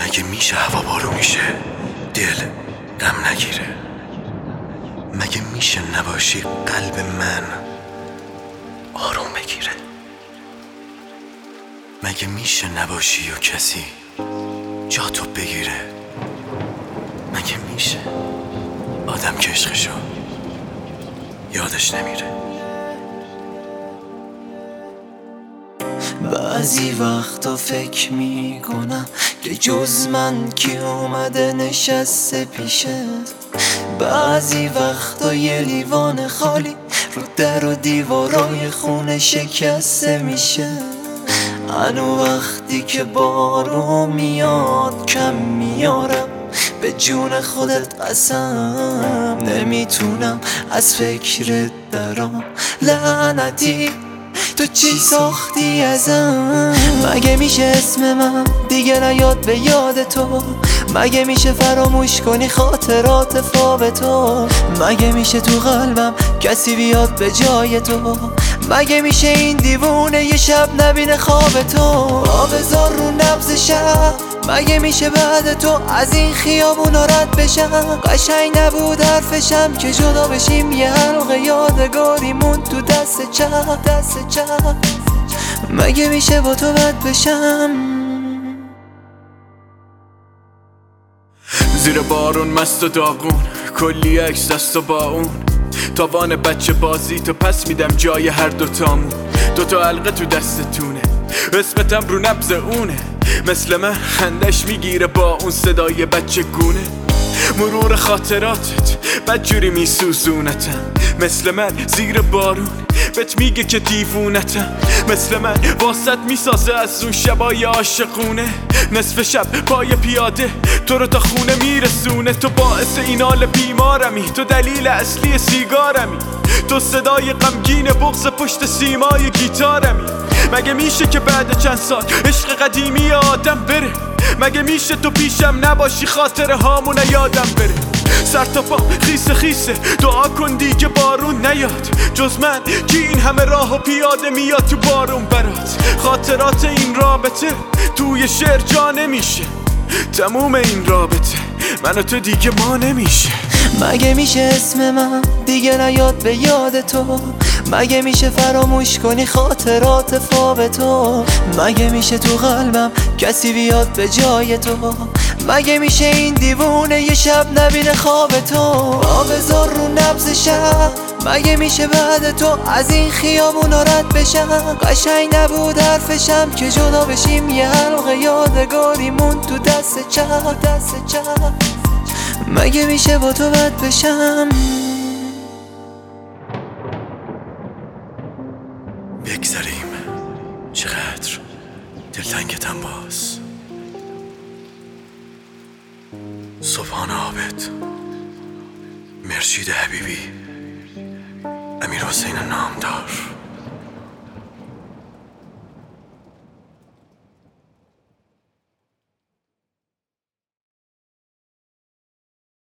مگه میشه هوا بارونی شه دل غم نگیره؟ مگه میشه نباشی قلب من آروم بگیره؟ مگه میشه نباشی و کسی جا تو بگیره؟ مگه میشه آدم که عشقشو یادش نمیره؟ بعضی وقتا فکر میکنم که جز من کی اومده نشسته پیشت. بعضی وقتا یه لیوان خالی رو در و دیوارای خونه شکسته میشه. هنو وقتی که بارون میاد کم میارم به جون خودت قسم نمیتونم از فکرت درام. لعنتی تو چی ساختی ازم؟ مگه میشه اسم من دیگه نیاد به یاد تو؟ مگه میشه فراموش کنی خاطرات فاب تو؟ مگه میشه تو قلبم کسی بیاد به جای تو؟ مگه میشه این دیوونه یه شب نبینه خواب تو؟ آبزار رو نبض شب مگه میشه بعد تو از این خیابونا رد بشم؟ قشنگ نبود حرفشم که جدا بشیم یه حلقه یادگاری مون تو دست چپ. مگه میشه با تو بد بشم؟ زیر بارون مست و داغون کلی عکس دست و با اون تاوان بچه بازی تو پس میدم جای هر دوتامون. دوتا حلقه تو دستتونه اسمتم رو نبض اونه. مثل من خندش میگیره با اون صدای بچه گونه. مرور خاطراتت بدجوری میسوزونتم. مثل من زیر بارون بهت میگه که دیوونتم. مثل من واسط میسازه از اون شبای عاشقونه. نصف شب پای پیاده تو رو تا خونه میرسونه. تو باعث این حال بیمارمی، تو دلیل اصلی سیگارمی، تو صدای غمگین بغض پشت سیمای گیتارمی. مگه میشه که بعد چند سال عشق قدیمی آدم بره؟ مگه میشه تو پیشم نباشی خاطره هامون یادم بره؟ سر تا پام خیسه دعا کن دیگه بارون نیاد. جز من کی این همه راه و پیاده میاد تو بارون برات؟ خاطرات این رابطه توی شعر جا نمیشه. تموم این رابطه من و تو دیگه ما نمیشه. مگه میشه اسم من دیگه نیاد به یاد تو؟ مگه میشه فراموش کنی خاطرات فاب تو؟ مگه میشه تو قلبم کسی بیاد به جای تو؟ مگه میشه این دیوونه یه شب نبینه خواب تو؟ آبزار رو نبض شب مگه میشه بعد تو از این خیابونا رد بشم؟ قشنگ نبود حرفشم که جدا بشیم یه حلقه یادگاری مون تو دست چپ. مگه میشه با تو بد بشم؟ بگذریم چقدر دلتنگتم باز. صبحانه عابد، مرشید حبیبی، امیر حسین نامدار.